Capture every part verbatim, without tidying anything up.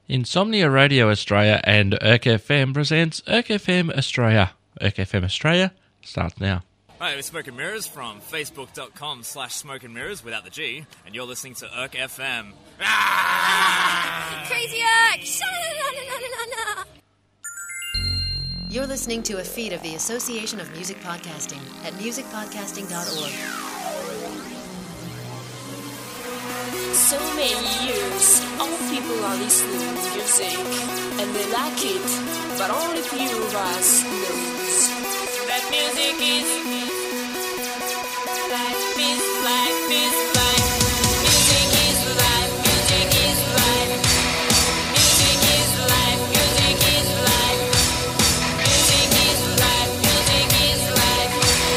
Insomnia Radio Australia and E R C F M presents E R C F M Australia. E R C F M Australia starts now. Hi, it's Smoke and Mirrors from facebook.com slash Smoke and Mirrors without the G, and you're listening to E R C F M. Ah! Crazy E R C! Sha-la-la-la-la-la-la. You're listening to a feed of the Association of Music Podcasting at music podcasting dot org. So many years, all people are listening to music, and they like it, but only few of us knows that music is life, is life, is life. Music is life, music is life. Music is life, music is life. Music is life, music is life.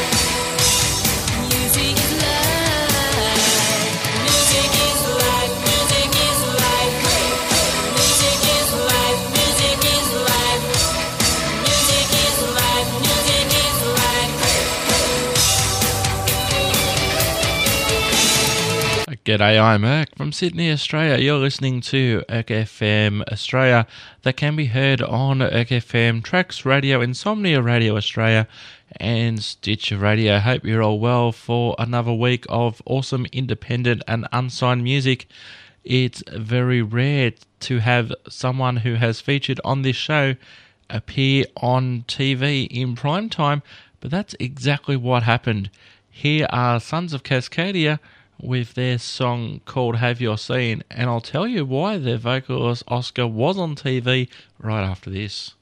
Music is life. Music is life, music is life. Music is life, music is life. Music is life, music is life. G'day, I'm Erk from Sydney, Australia. You're listening to E R C F M Australia that can be heard on E R C F M, Trax Radio, Insomnia Radio Australia and Stitcher Radio. Hope you're all well for another week of awesome independent and unsigned music. It's very rare to have someone who has featured on this show appear on T V in prime time, but that's exactly what happened. Here are Sons of Cascadia with their song called Have Your Seen, and I'll tell you why their vocalist Oscar was on T V right after this.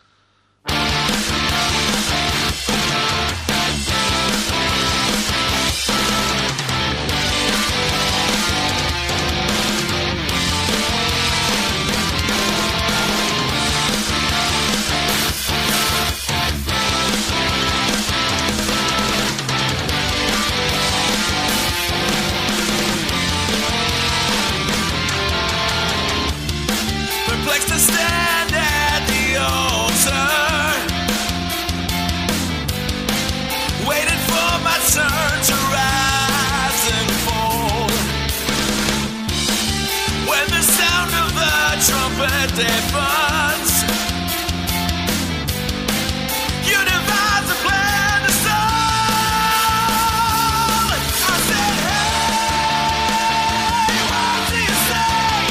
Perplexed to stand at the altar, waiting for my turn to rise and fall. When the sound of the trumpet deafens, you devise a plan to stall. I said, hey, what do you say?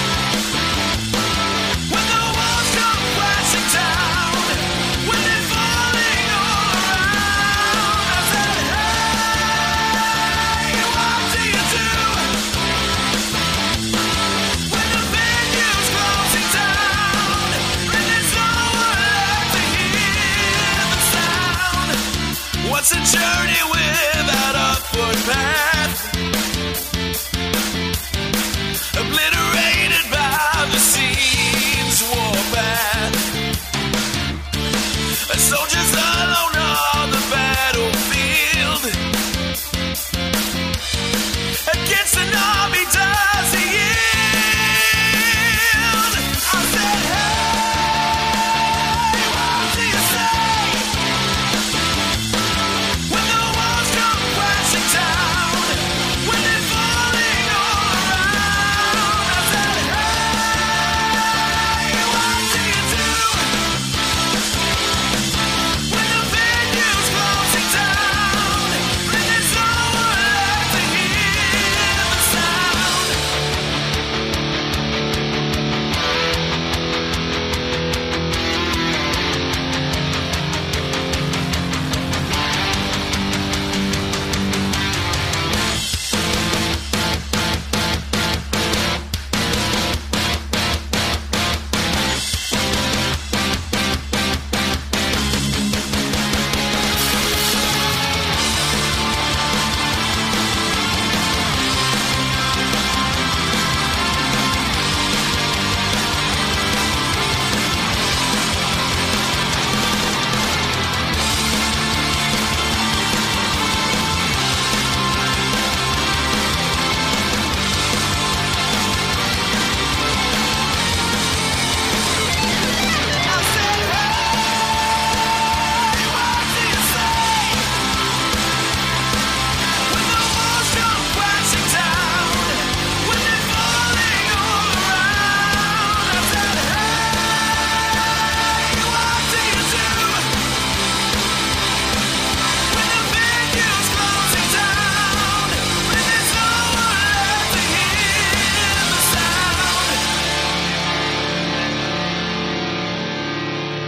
When the walls come crashing down, when they're falling all around, I said, hey, what do you do? When the venue's closing down,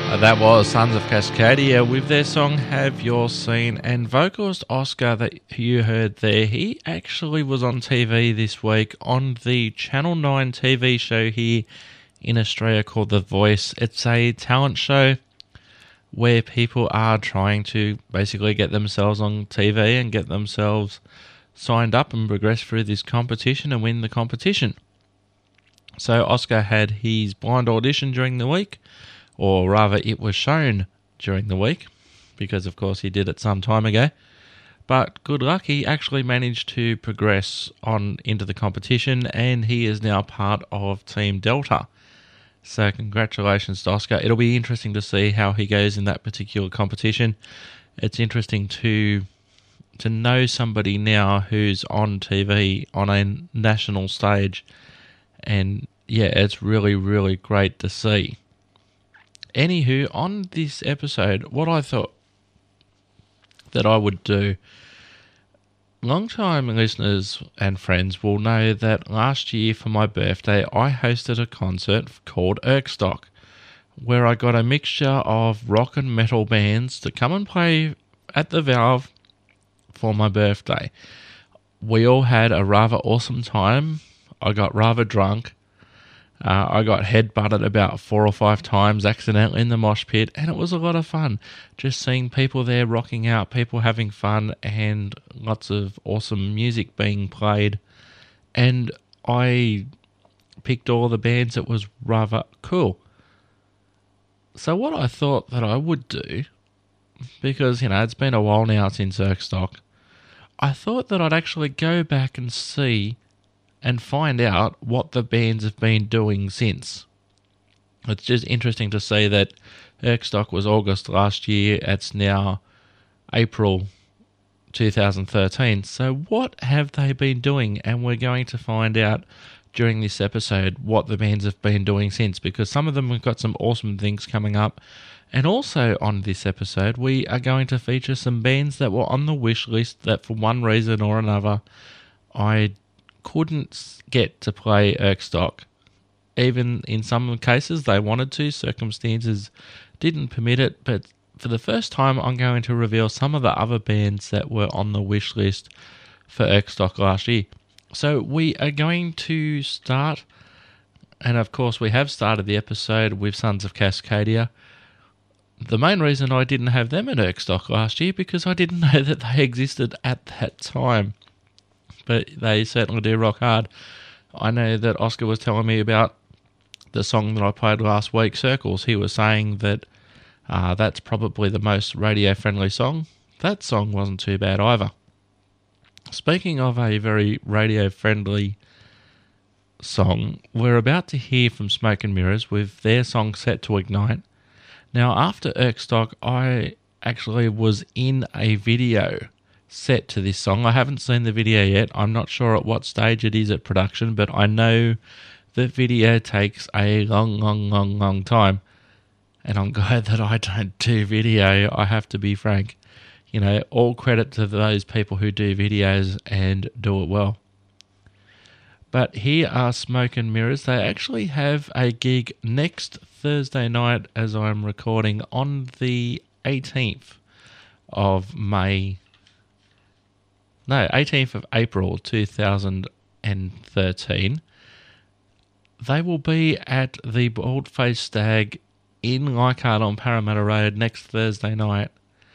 Uh, That was Sons of Cascadia with their song Have Your Seen. And vocalist Oscar that you heard there, he actually was on T V this week on the Channel nine T V show here in Australia called The Voice. It's a talent show where people are trying to basically get themselves on T V and get themselves signed up and progress through this competition and win the competition. So Oscar had his blind audition during the week, or rather it was shown during the week, because of course he did it some time ago. But good luck, he actually managed to progress on into the competition, and he is now part of Team Delta. So congratulations to Oscar. It'll be interesting to see how he goes in that particular competition. It's interesting to to know somebody now who's on T V on a national stage, and yeah, it's really, really great to see. Anywho, on this episode, what I thought that I would do, long-time listeners and friends will know that last year for my birthday, I hosted a concert called Erkstock, where I got a mixture of rock and metal bands to come and play at the Valve for my birthday. We all had a rather awesome time. I got rather drunk. Uh, I got headbutted about four or five times accidentally in the mosh pit, and it was a lot of fun. Just seeing people there rocking out, people having fun, and lots of awesome music being played. And I picked all the bands that was rather cool. So what I thought that I would do, because, you know, it's been a while now since Erkstock, I thought that I'd actually go back and see and find out what the bands have been doing since. It's just interesting to see that Erkstock was August last year. It's now April two thousand thirteen. So what have they been doing? And we're going to find out during this episode what the bands have been doing since, because some of them have got some awesome things coming up. And also on this episode, we are going to feature some bands that were on the wish list that for one reason or another I couldn't get to play Erkstock. Even in some cases they wanted to, circumstances didn't permit it, but for the first time I'm going to reveal some of the other bands that were on the wish list for Erkstock last year. So we are going to start, and of course we have started the episode with Sons of Cascadia. The main reason I didn't have them at Erkstock last year because I didn't know that they existed at that time. But they certainly do rock hard. I know that Oscar was telling me about the song that I played last week, Circles. He was saying that uh, that's probably the most radio-friendly song. That song wasn't too bad either. Speaking of a very radio-friendly song, we're about to hear from Smoke and Mirrors with their song Set to Ignite. Now, after Erkstock, I actually was in a video set to this song. I haven't seen the video yet. I'm not sure at what stage it is at production, but I know the video takes a long, long, long, long time. And I'm glad that I don't do video, I have to be frank. You know, all credit to those people who do videos and do it well. But here are Smoke and Mirrors. They actually have a gig next Thursday night as I'm recording on the eighteenth of May. No, eighteenth of April two thousand thirteen. They will be at the Bald-Faced Stag in Leichhardt on Parramatta Road next Thursday night.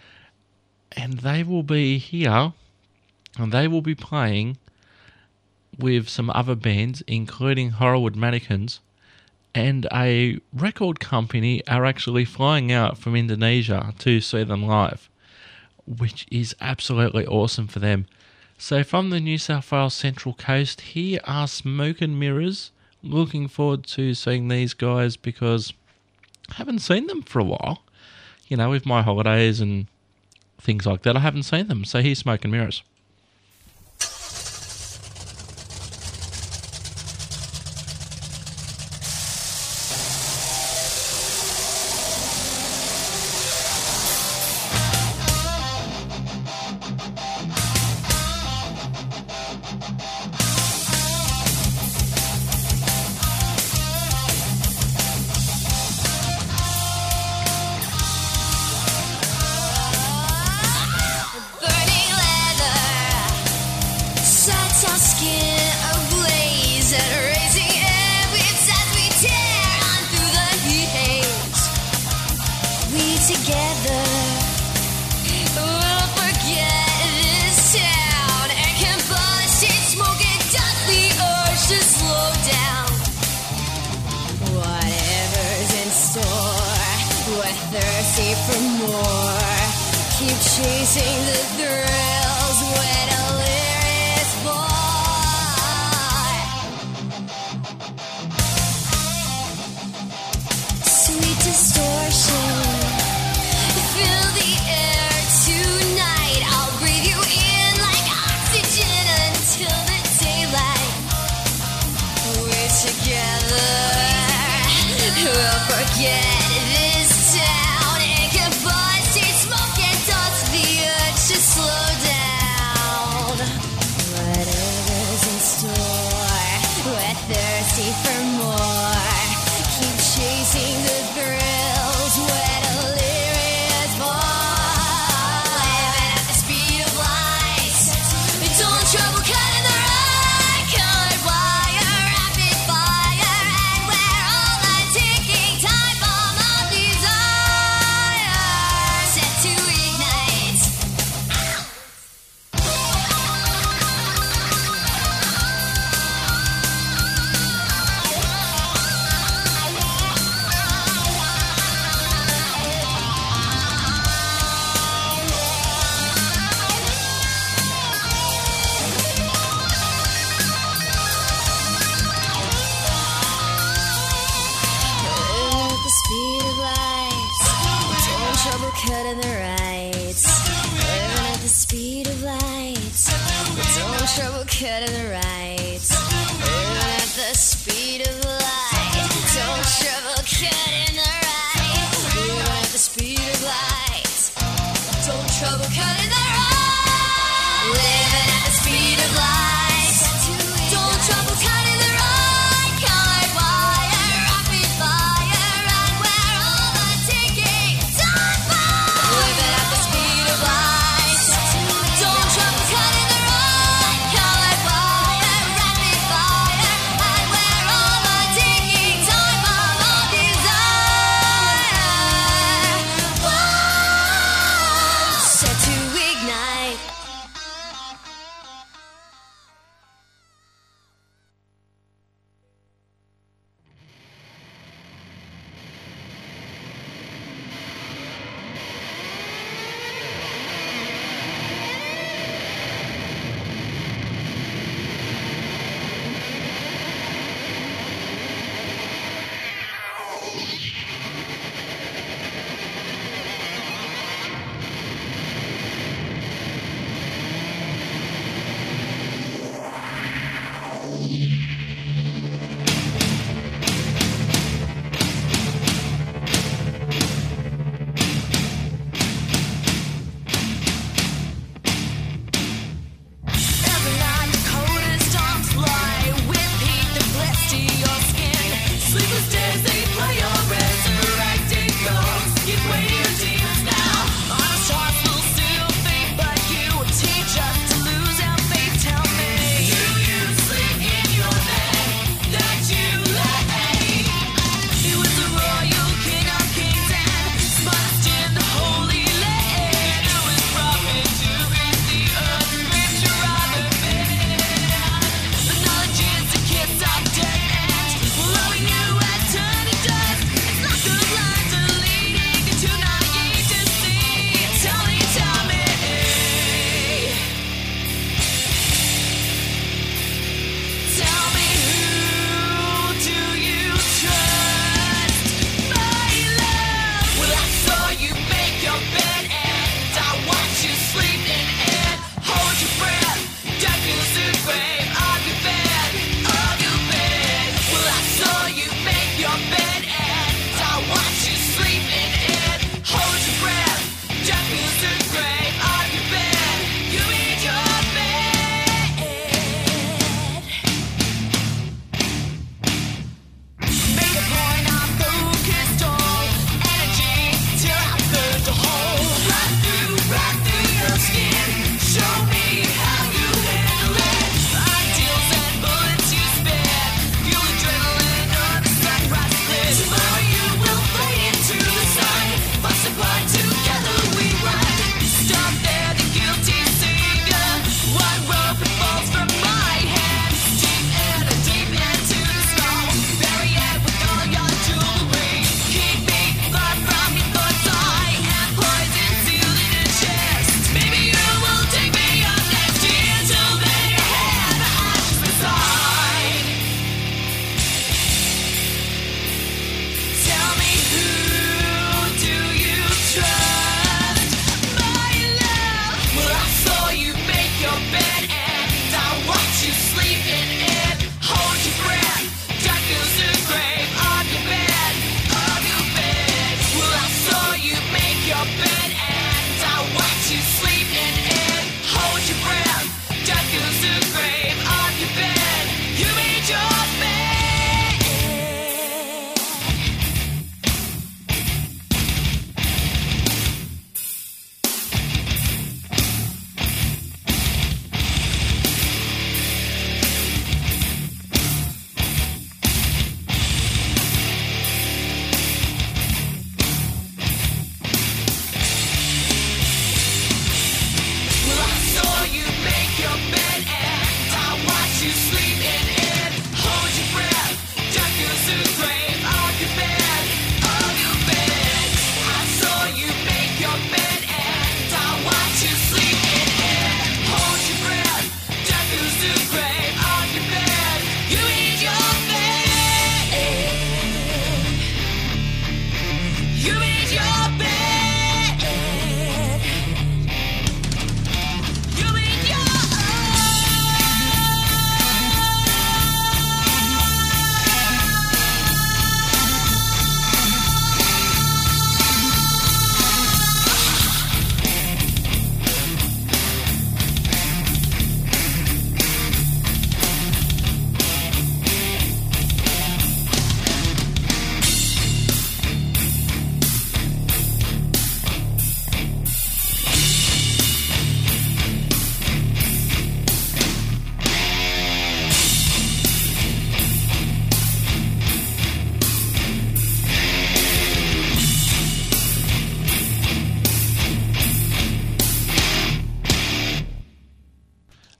And they will be here, and they will be playing with some other bands, including Horrorwood Mannequins, and a record company are actually flying out from Indonesia to see them live, which is absolutely awesome for them. So from the New South Wales Central Coast, here are Smoke and Mirrors. Looking forward to seeing these guys because I haven't seen them for a while. You know, with my holidays and things like that, I haven't seen them. So here's Smoke and Mirrors. thirsty for more. Keep chasing the thrills when a lyric is born. Sweet distortion, fill the air tonight. I'll breathe you in like oxygen until the daylight. We're together, we'll forget this town. Incapacitated smoke and dust, the urge to slow down. Whatever's in store, we're thirsty for more. Keep chasing the thrills when a lyric is born. Living at the speed of light, don't trouble cutting the right colored wire, rapid fire, and we're all a ticking time bomb.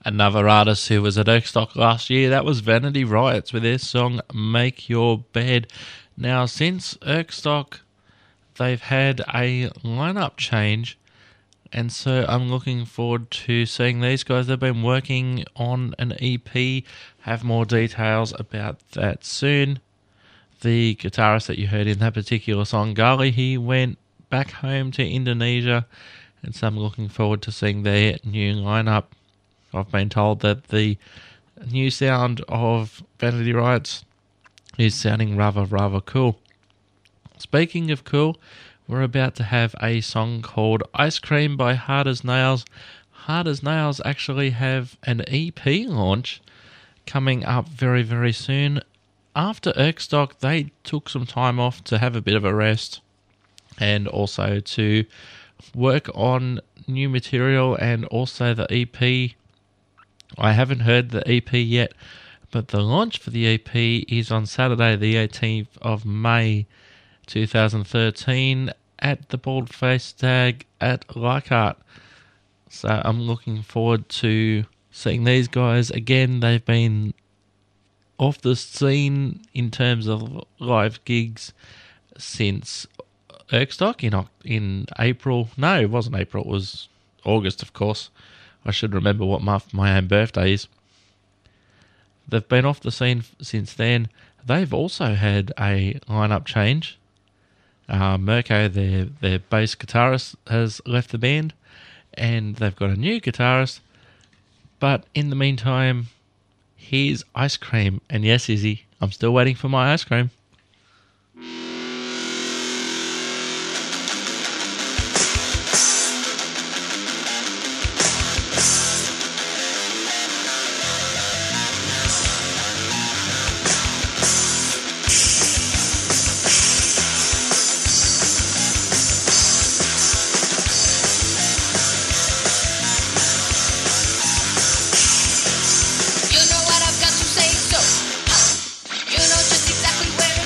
Another artist who was at Erkstock last year, that was Vanity Riots with their song Make Your Bed. Now, since Erkstock, they've had a lineup change, and so I'm looking forward to seeing these guys. They've been working on an E P, have more details about that soon. The guitarist that you heard in that particular song, Gali, he went back home to Indonesia, and so I'm looking forward to seeing their new lineup. I've been told that the new sound of Vanity Riots is sounding rather, rather cool. Speaking of cool, we're about to have a song called Ice Cream by Hard As Nails. Hard As Nails actually have an E P launch coming up very, very soon. After Erkstock, they took some time off to have a bit of a rest and also to work on new material and also the E P. I haven't heard the E P yet, but the launch for the E P is on Saturday the eighteenth of May two thousand thirteen at the Bald Face Stag at Leichhardt. So I'm looking forward to seeing these guys again. They've been off the scene in terms of live gigs since Erkstock in, Oc- in April. No, it wasn't April, it was August, of course. I should remember what month my own birthday is. They've been off the scene f- since then. They've also had a lineup change. Uh, Mirko, their their bass guitarist, has left the band, and they've got a new guitarist. But in the meantime, here's Ice Cream. And yes, Izzy, I'm still waiting for my ice cream. You know what I've got to say, so uh, you know just exactly where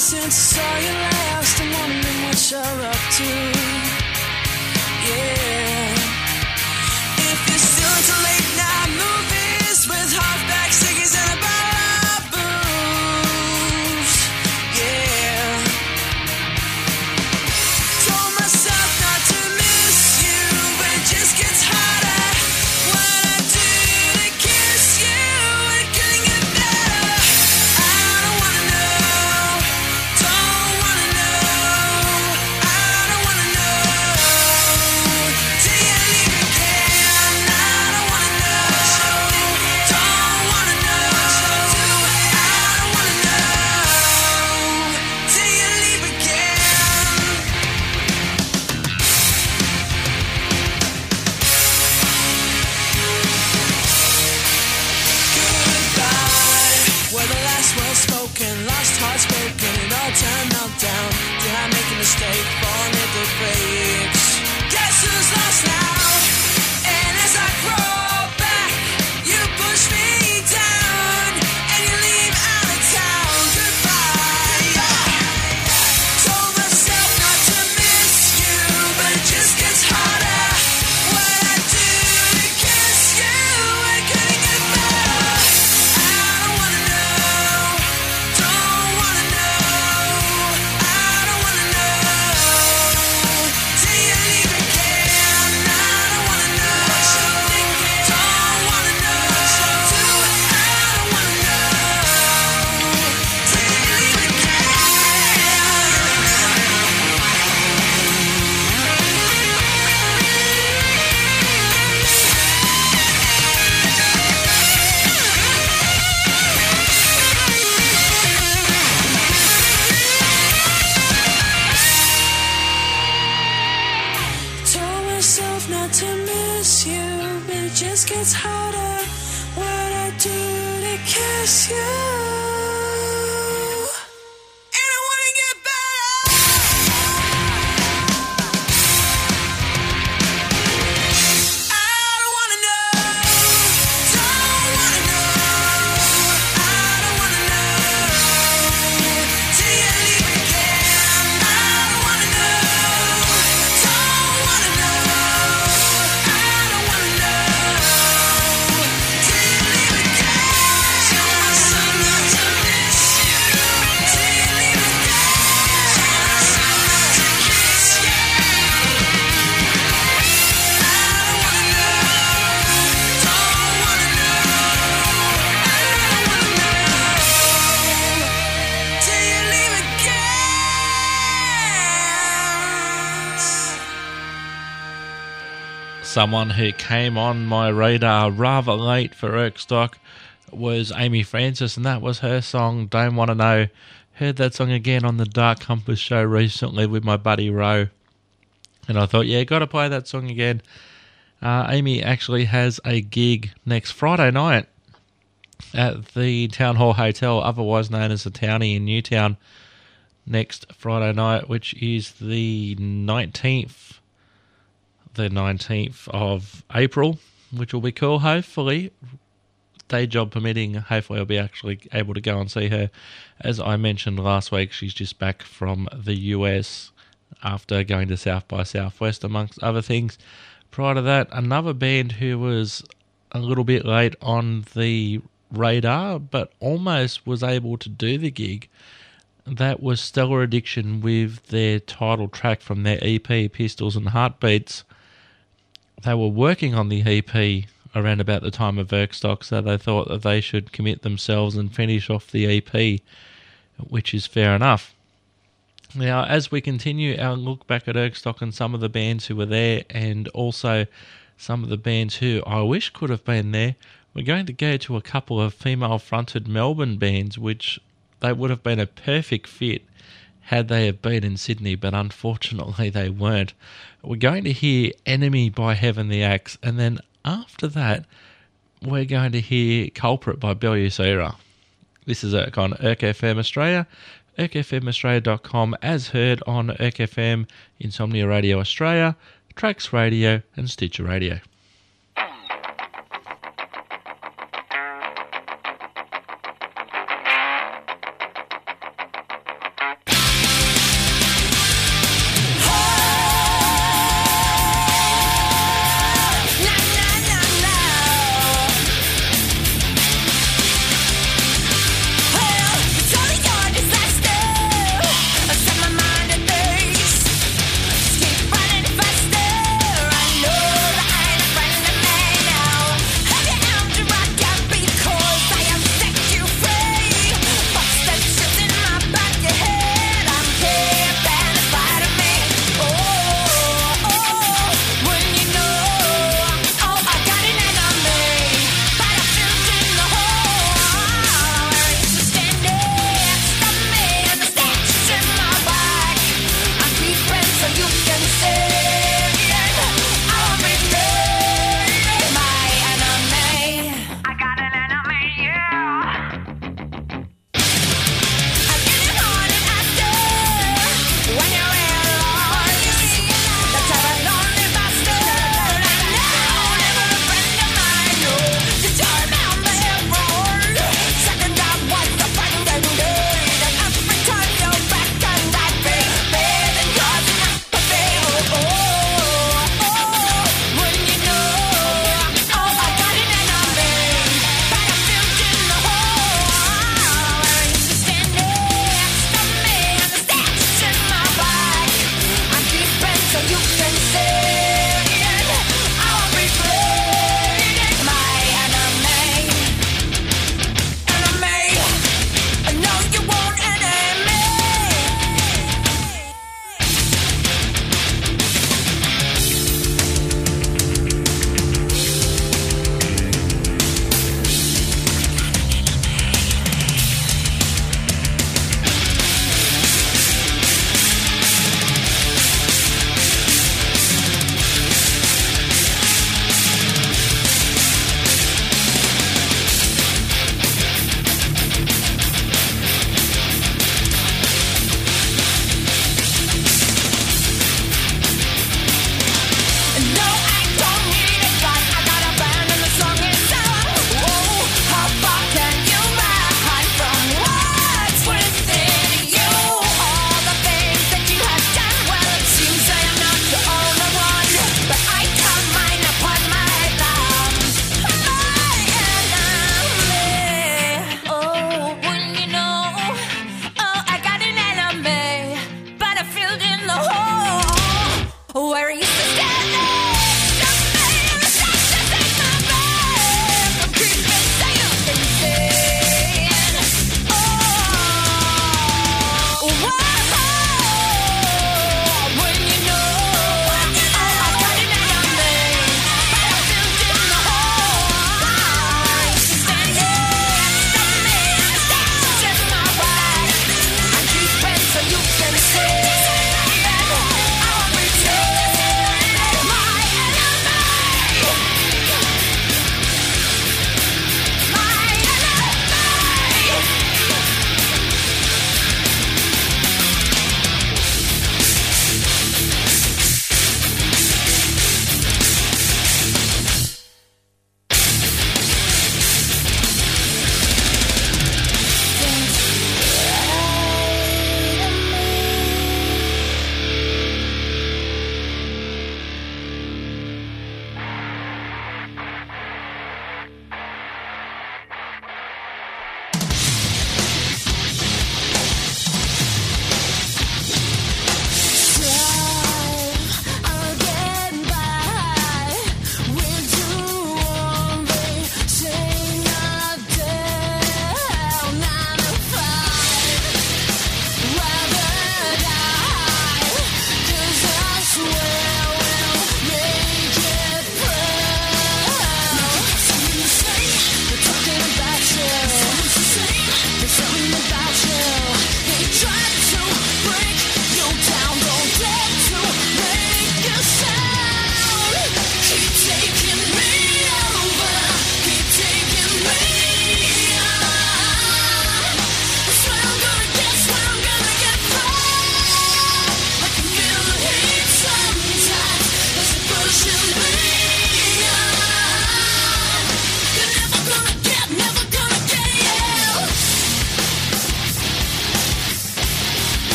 since I saw you last, I'm wondering what you're up to. Yeah. If you're still into late night movies with halfback ciggies and a bottle of booze. Yeah. Told myself not to miss you, but it just gets harder. What I do to kiss you, it couldn't get better. I don't wanna know, don't wanna know. I don't wanna know till you leave again. I don't wanna know, don't wanna know. I don't wanna know till you leave again. Goodbye, were the last words spoken, lost hearts broken, it all turned meltdown. Did I make a mistake, falling at the breaks? Guess who's lost now? And as I crawl back, you push me down, and you leave out of town. Goodbye. Told myself not to miss you, but it just gets harder. What I do to kiss you, it couldn't get better. I don't wanna know, don't wanna know. I don't wanna know till you leave again. I don't wanna know, don't wanna know. I don't wanna know till you leave again. Told myself not to miss you, but it just gets harder. What I do to kiss you, and I wanna get better. I don't wanna know, don't wanna know. I don't wanna know till you leave again. I don't wanna know, don't wanna know. I don't wanna know till you leave again. Tell myself not to miss you till you leave again. Tell myself not to kiss you. I don't wanna know, don't wanna know. I don't wanna know till you leave again. Someone who came on my radar rather late for Erkstock was Amy Francis, and that was her song Don't Wanna Know. Heard that song again on the Dark Compass show recently with my buddy Ro, and I thought, yeah, got to play that song again. Uh, Amy actually has a gig next Friday night at the Town Hall Hotel, otherwise known as the Townie in Newtown, next Friday night, which is the nineteenth, the nineteenth of April, which will be cool. Hopefully, day job permitting, hopefully I'll be actually able to go and see her. As I mentioned last week, she's just back from the U S after going to South by Southwest, amongst other things. Prior to that, another band who was a little bit late on the radar, but almost was able to do the gig. That was Stellar Addiction with their title track from their E P, Pistols and Heartbeats. They were working on the E P around about the time of Erkstock, so they thought that they should commit themselves and finish off the E P, which is fair enough. Now, as we continue our look back at Erkstock and some of the bands who were there, and also some of the bands who I wish could have been there, we're going to go to a couple of female-fronted Melbourne bands, which they would have been a perfect fit had they have been in Sydney, but unfortunately they weren't. We're going to hear Enemy by Heaven the Axe, and then after that, we're going to hear Culprit by Bellucera. This is Erk on Erk F M Australia, erk f m australia dot com, as heard on Erk F M, Insomnia Radio Australia, Trax Radio, and Stitcher Radio.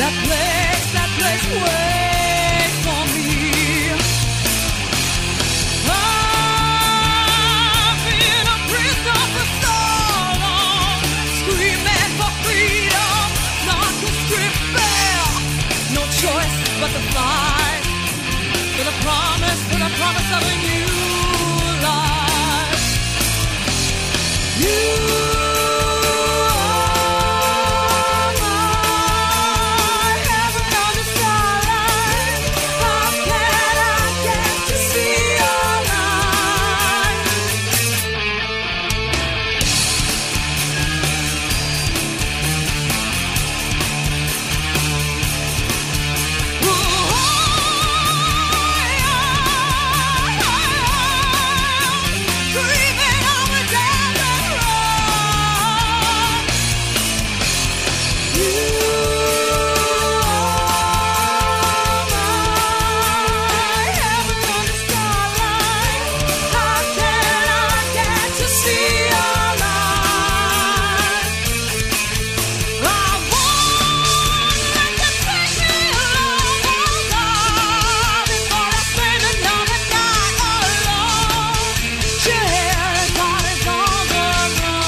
that place, that place wait for me. I've been a prisoner for so long, screaming for freedom, not to strip bare. No choice but to fight for the promise, for the promise of a new life. You are my heaven on the starlight. How can I get to see your light? Dreaming on the desert road. You are my heaven on the starlight. How can I get to see your light? I want to take me along, oh God, before I spend another night alone. Share a cottage on the run.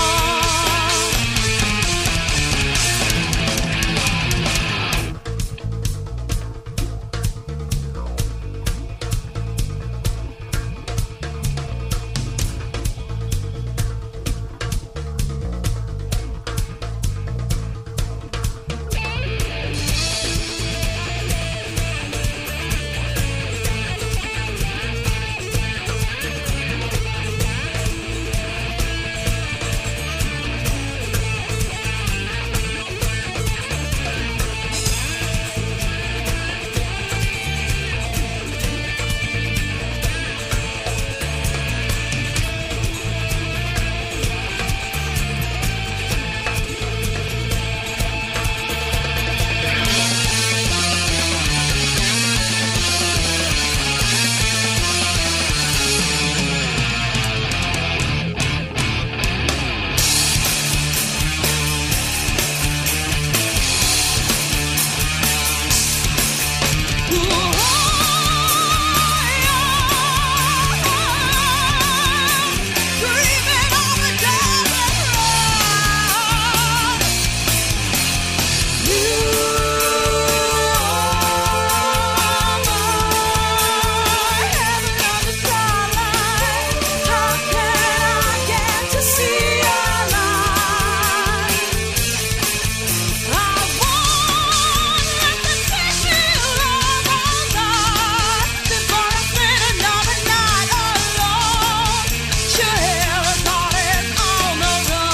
Dreaming on the desert road. You are my heaven on the starlight. How can I get to see your light? I want to take me along, oh God, before I spend another night alone. Share a cottage on the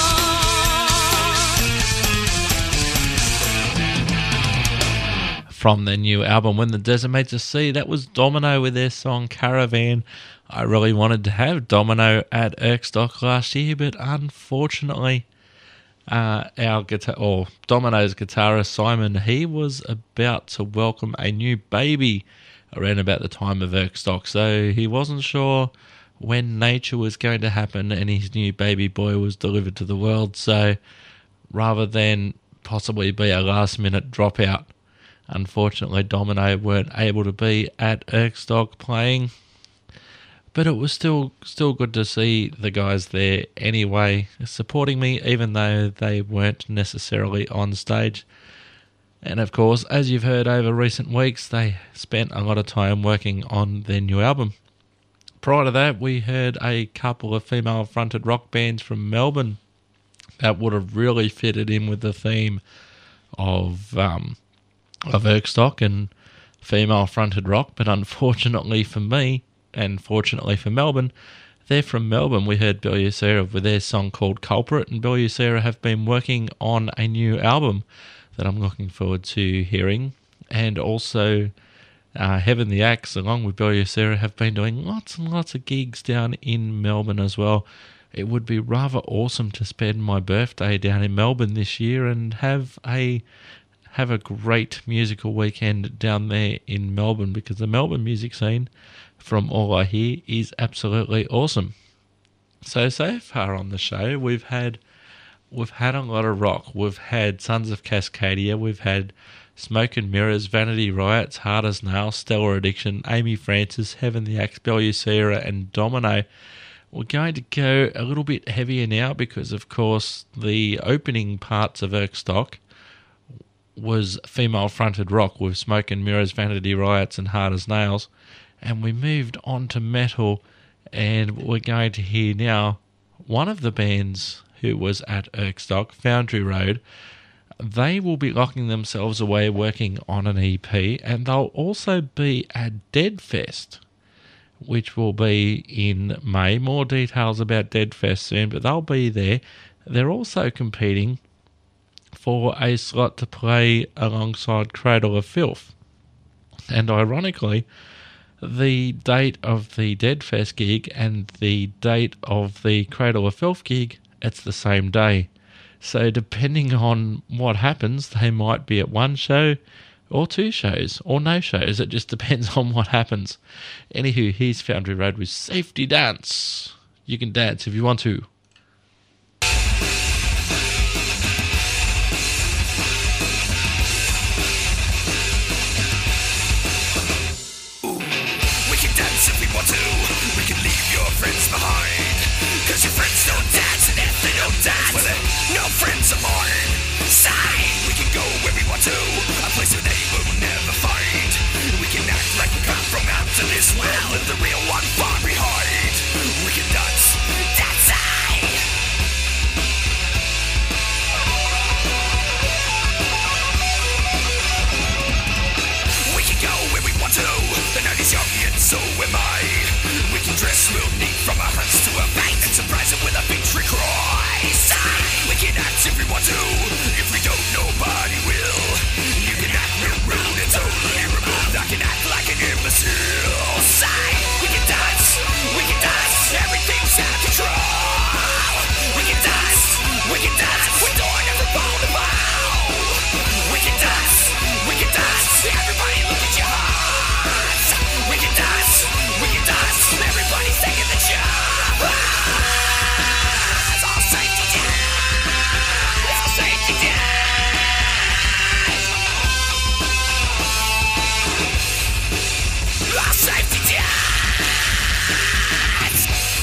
run. From their new album When the Desert Meets the Sea, that was Domino with their song Caravan. I really wanted to have Domino at Erkstock last year, but unfortunately uh, our guitar or Domino's guitarist Simon, he was about to welcome a new baby around about the time of Erkstock, so he wasn't sure when nature was going to happen and his new baby boy was delivered to the world. So rather than possibly be a last minute dropout, unfortunately Domino weren't able to be at Erkstock playing, but it was still still good to see the guys there anyway, supporting me even though they weren't necessarily on stage. And of course, as you've heard over recent weeks, they spent a lot of time working on their new album. Prior to that, we heard a couple of female-fronted rock bands from Melbourne that would have really fitted in with the theme of um, of Erkstock and female-fronted rock, but unfortunately for me, and fortunately for Melbourne, they're from Melbourne. We heard Bill Ucera with their song called Culprit, and Bill Ucera have been working on a new album that I'm looking forward to hearing, and also uh, Heaven the Axe, along with Bill Ucera, have been doing lots and lots of gigs down in Melbourne as well. It would be rather awesome to spend my birthday down in Melbourne this year and have a have a great musical weekend down there in Melbourne, because the Melbourne music scene, from all I hear, is absolutely awesome. So, so far on the show, we've had we've had a lot of rock. We've had Sons of Cascadia, we've had Smoke and Mirrors, Vanity Riots, Hard as Nails, Stellar Addiction, Amy Francis, Heaven the Axe, Bellucera, and Domino. We're going to go a little bit heavier now because, of course, the opening parts of Erkstock was female-fronted rock with Smoke and Mirrors, Vanity Riots, and Hard as Nails. And we moved on to metal, and we're going to hear now one of the bands who was at Erkstock, Foundry Road. They will be locking themselves away working on an E P, and they'll also be at Deadfest, which will be in May. More details about Deadfest soon, but they'll be there. They're also competing for a slot to play alongside Cradle of Filth. And ironically, the date of the Deadfest gig and the date of the Cradle of Filth gig, it's the same day. So depending on what happens, they might be at one show or two shows or no shows. It just depends on what happens. Anywho, here's Foundry Road with Safety Dance. You can dance if you want to. If we want to, we can leave your friends behind. Cause your friends don't dance, and if they don't dance, well they're no friends of mine. Side, we can go where we want to, a place where they will never find. We can act like we come from out to this world, leave the real one far behind. We can dance, dance side. We can go where we want to, the night is young and so am I. We can dress real neat from our hearts to our feet and surprise them with a victory cry. Sigh. We can act if we want to, if we don't, nobody will. You can act real rude and totally removed. I can act like an imbecile. Sigh. We can dance, we can dance, everything's out of control. We can dance, we can dance, we don't ever fall to bow. We can dance, we can dance, everybody look at your hearts. We can dance, we can dance, everybody's taking the job. It's all safety dance, it's all safety dance. All safety dance.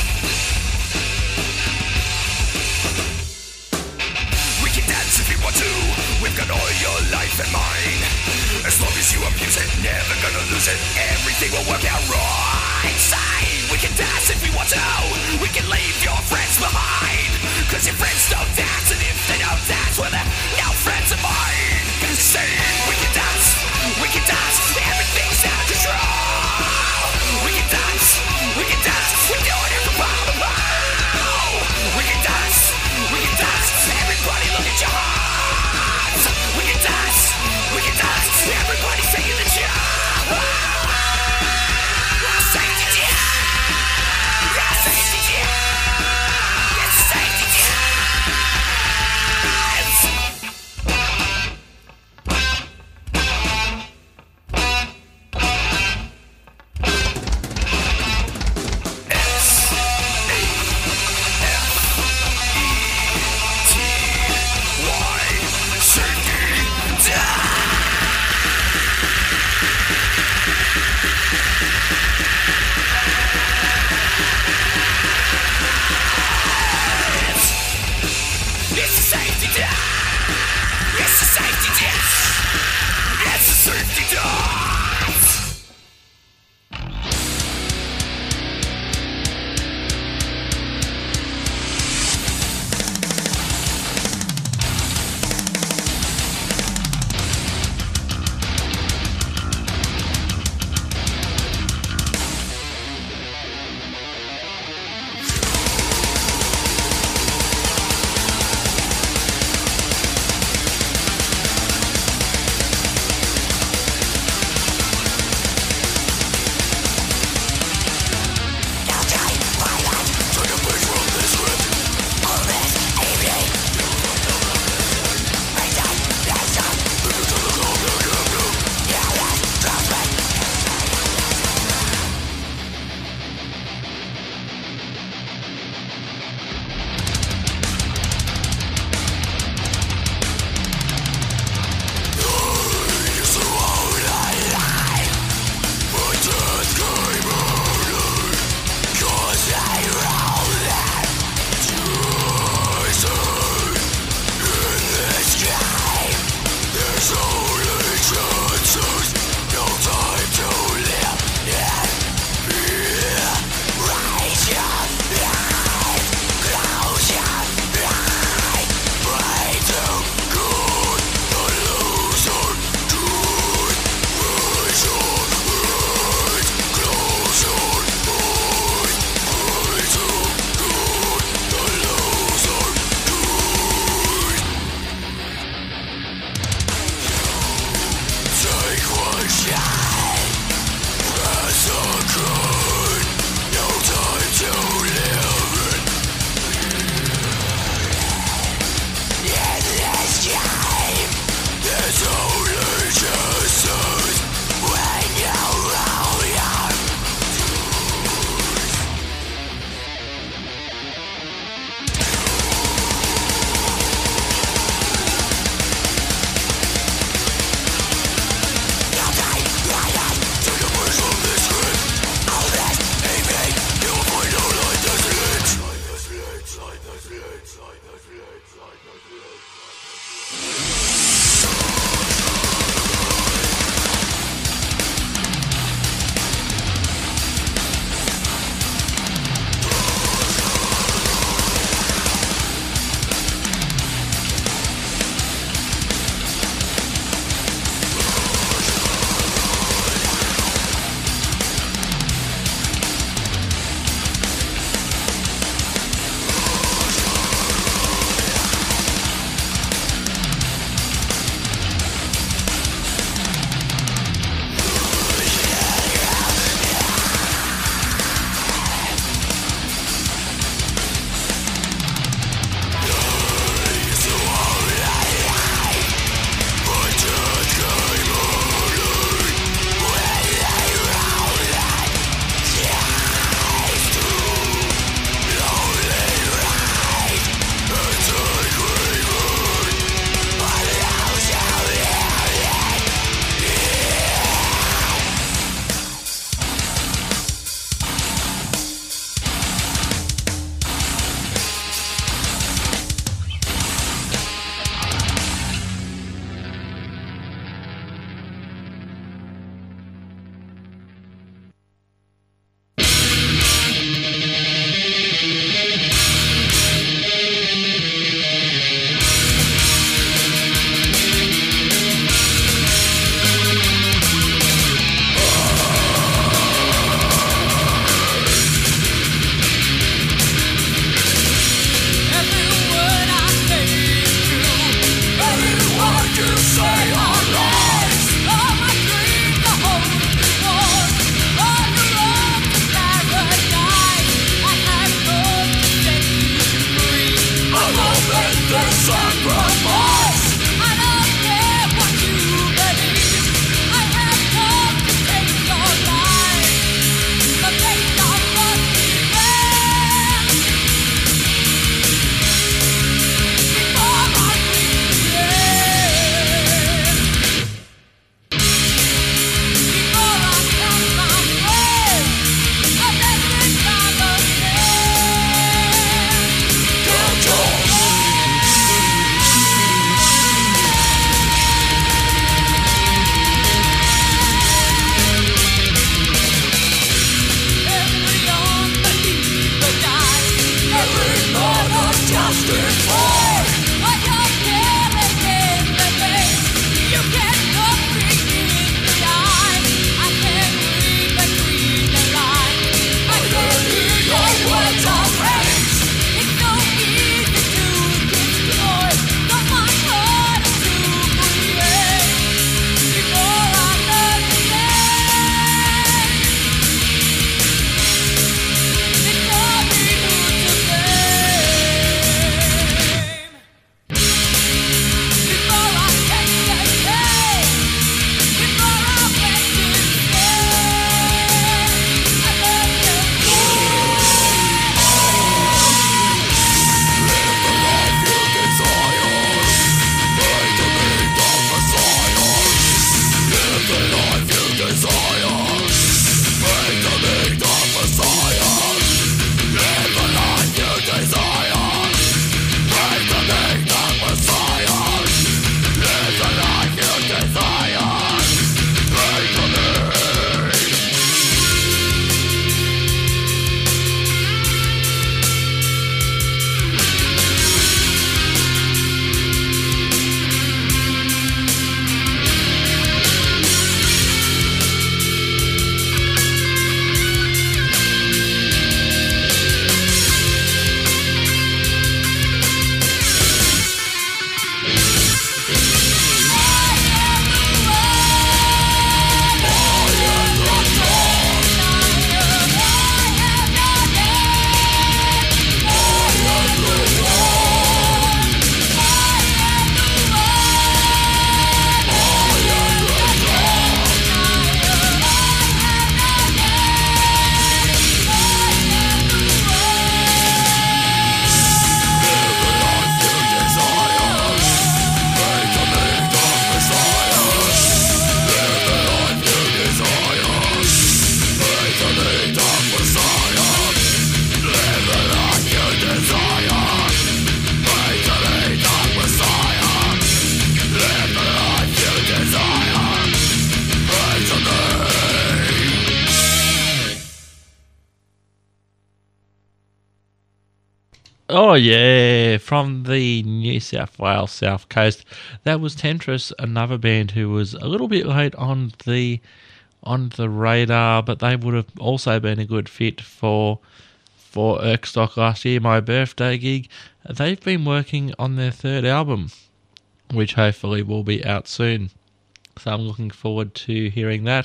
We can dance if we want to, we've got all your life and mine. As long as you abuse it, never gonna lose it, everything will work out right. Side, we can dance if we want to, we can leave your friends behind. Cause your friends don't dance, and if they don't dance, well they're no friends of mine. Say, we can dance, we can dance, everything's out of control. We can dance, we can dance, we do it every pound of pound. We can dance, we can dance, everybody look at your hearts. We can dance, we can dance, everybody's taking the job. Oh, yeah, from the New South Wales South Coast. That was Tentris, another band who was a little bit late on the on the radar, but they would have also been a good fit for for Erkstock last year, my birthday gig. They've been working on their third album, which hopefully will be out soon. So I'm looking forward to hearing that.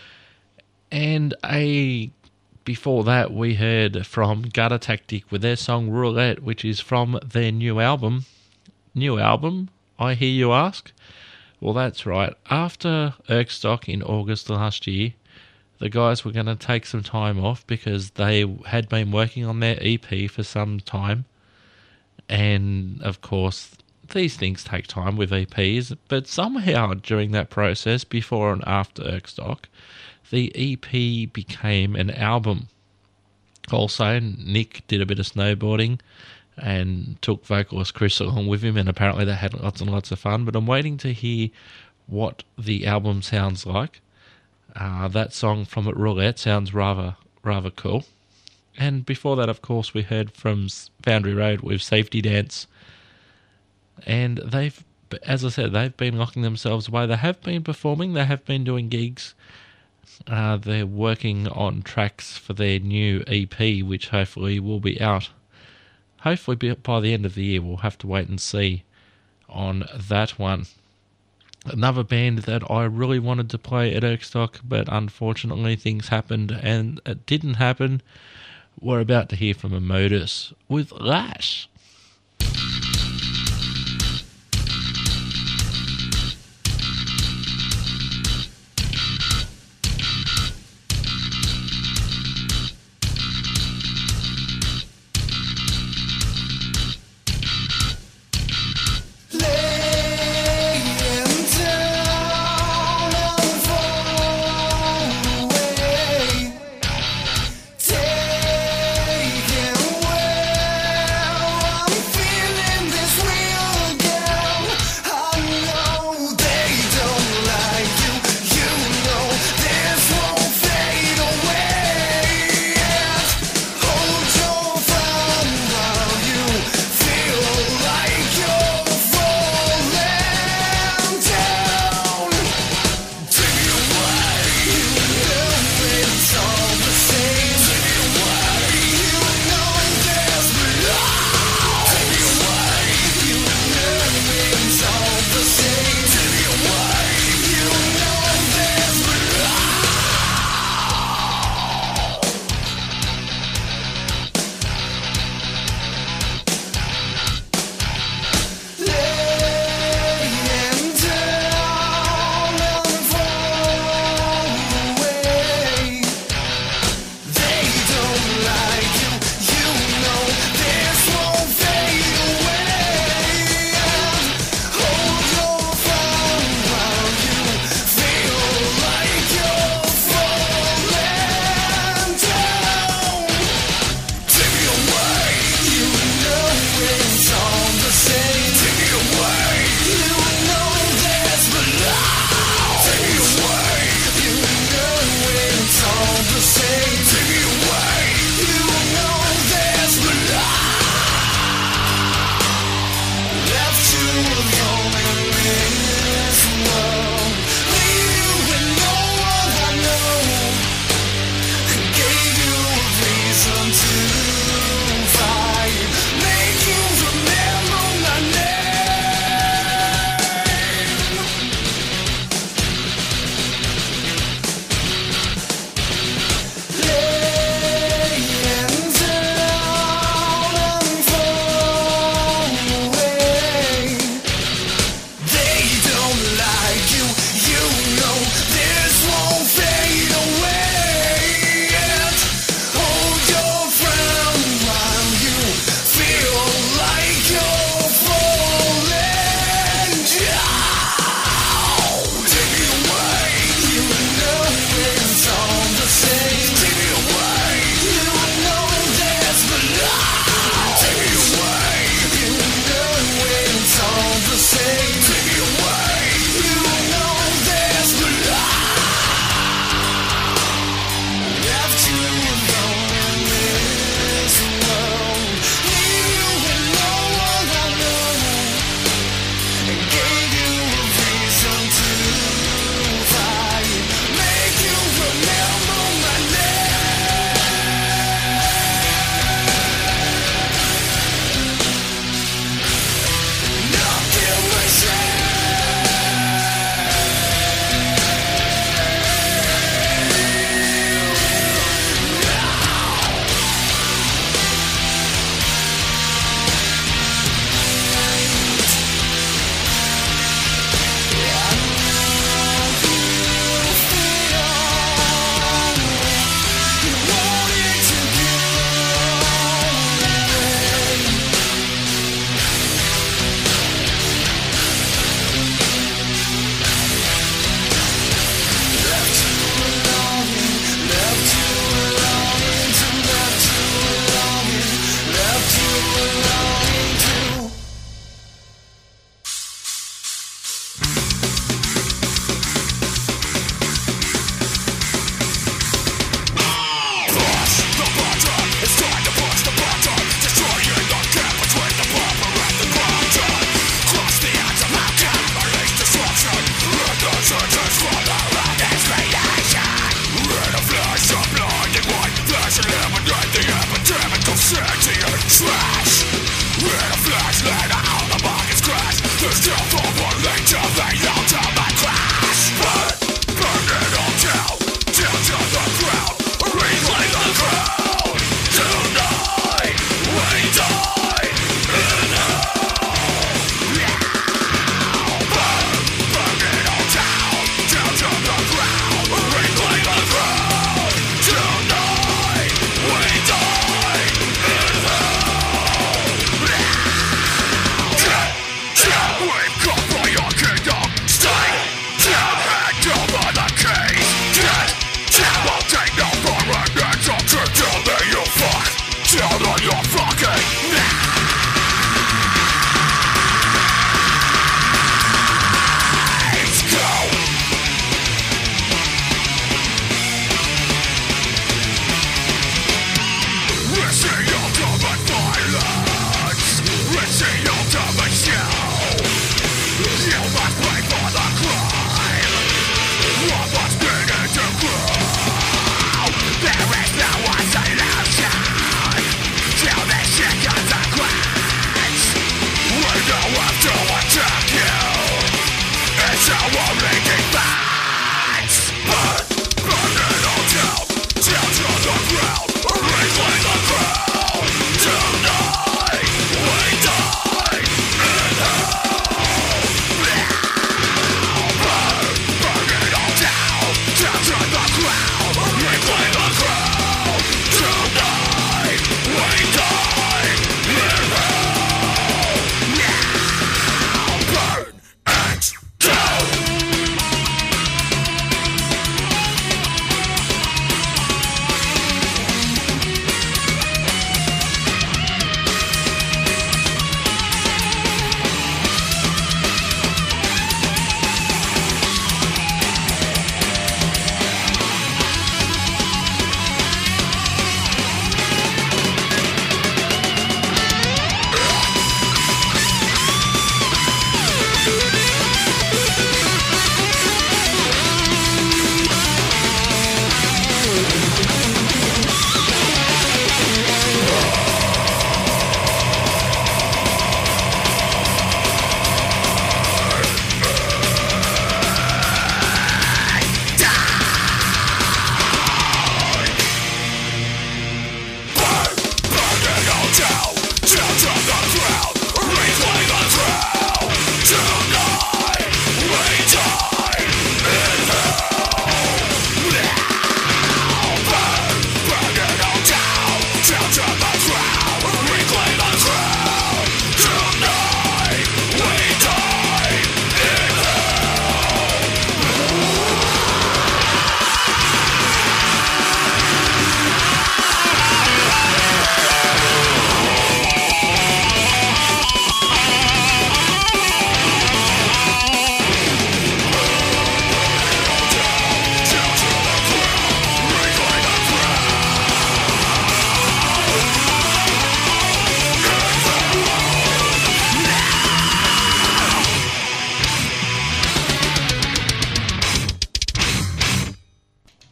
And a before that, we heard from Gutter Tactic with their song Roulette, which is from their new album. New album, I hear you ask? Well, that's right. After Erkstock in August last year, the guys were going to take some time off because they had been working on their E P for some time. And, of course, these things take time with E Ps. But somehow, during that process, before and after Erkstock, the E P became an album. Also, Nick did a bit of snowboarding and took vocalist Chris along with him, and apparently they had lots and lots of fun. But I'm waiting to hear what the album sounds like. Uh, that song from it, Roulette, sounds rather rather cool. And before that, of course, we heard from Foundry Road with Safety Dance. And they've, as I said, they've been locking themselves away. They have been performing, they have been doing gigs. Uh, they're working on tracks for their new E P, which hopefully will be out. Hopefully by the end of the year. We'll have to wait and see on that one. Another band that I really wanted to play at Erkstock, but unfortunately things happened and it didn't happen. We're about to hear from a Modus with Lash. Taking away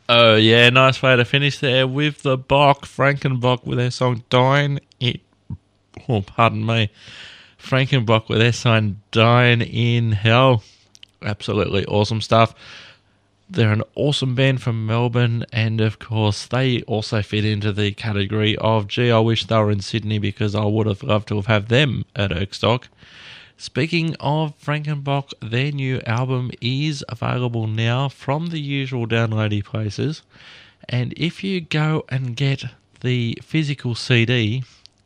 Oh, yeah, nice way to finish there with the Bach, Frankenbach with their song Dying in... Oh, pardon me. Frankenbach with their song Dying in Hell. Absolutely awesome stuff. They're an awesome band from Melbourne, and of course they also fit into the category of, gee, I wish they were in Sydney because I would have loved to have had them at Erkstock. Speaking of Frankenbach, their new album is available now from the usual downloady places, and if you go and get the physical C D,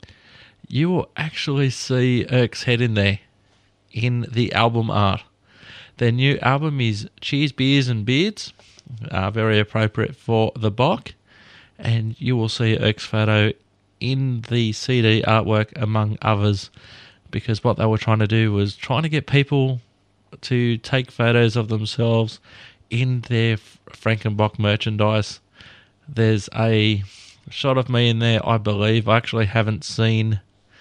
you will actually see Erk's head in there, in the album art. Their new album is Cheers, Beers and Beards, uh, very appropriate for the Bach, and you will see Erk's photo in the C D artwork among others, because what they were trying to do was trying to get people to take photos of themselves in their Frankenbach merchandise. There's a shot of me in there, I believe. I actually haven't seen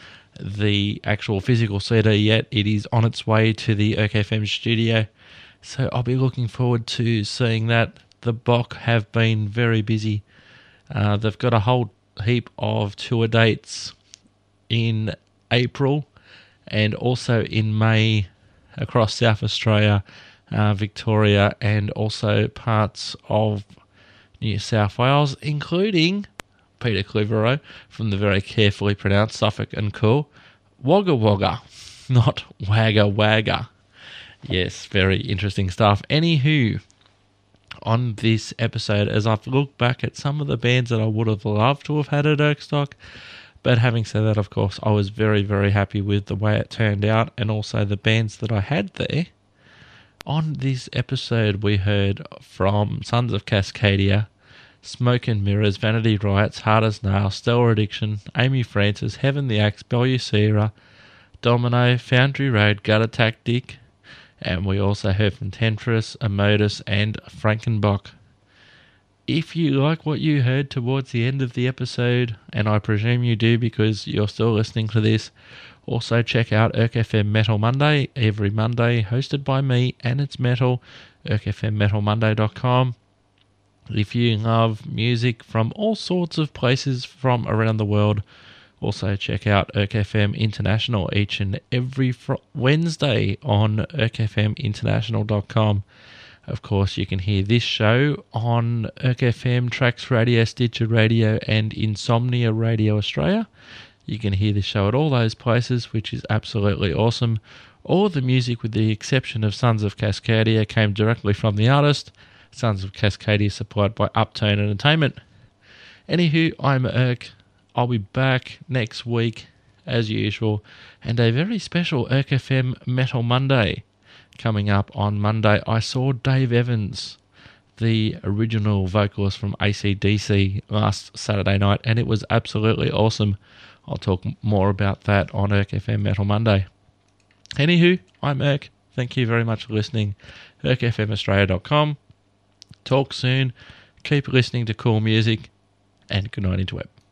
the actual physical C D yet. It is on its way to the Erk F M studio, so I'll be looking forward to seeing that. The Bach have been very busy. Uh, they've got a whole heap of tour dates in April and also in May across South Australia, uh, Victoria, and also parts of New South Wales, including Peter Clivero from the very carefully pronounced Suffolk and Cool. Wagga Wagga, not Wagga Wagga. Yes, very interesting stuff. Anywho, on this episode, as I've looked back at some of the bands that I would have loved to have had at Erkstock, but having said that, of course, I was very, very happy with the way it turned out and also the bands that I had there. On this episode, we heard from Sons of Cascadia, Smoke and Mirrors, Vanity Riots, Hard as Nails, Stellar Addiction, Amy Francis, Heaven the Axe, Bellucera, Domino, Foundry Road, Gut Attack Dick, and we also heard from Temptress, Amodus, and Frankenbach. If you like what you heard towards the end of the episode, and I presume you do because you're still listening to this, also check out Erk F M Metal Monday every Monday, hosted by me, and it's metal, erk f m metal monday dot com. If you love music from all sorts of places from around the world, also check out Erk F M International each and every fr- Wednesday on erk f m international dot com. Of course, you can hear this show on Erk F M, Trax Radio, Stitcher Radio, and Insomnia Radio Australia. You can hear this show at all those places, which is absolutely awesome. All the music, with the exception of Sons of Cascadia, came directly from the artist. Sons of Cascadia supplied by Uptone Entertainment. Anywho, I'm Erk. I'll be back next week, as usual, and a very special Erk F M Metal Monday. Coming up on Monday, I saw Dave Evans, the original vocalist from A C D C, last Saturday night, and it was absolutely awesome. I'll talk more about that on Erk F M Metal Monday. Anywho, I'm Erk. Thank you very much for listening. erk f m australia dot com. Talk soon. Keep listening to cool music, and good night, interweb.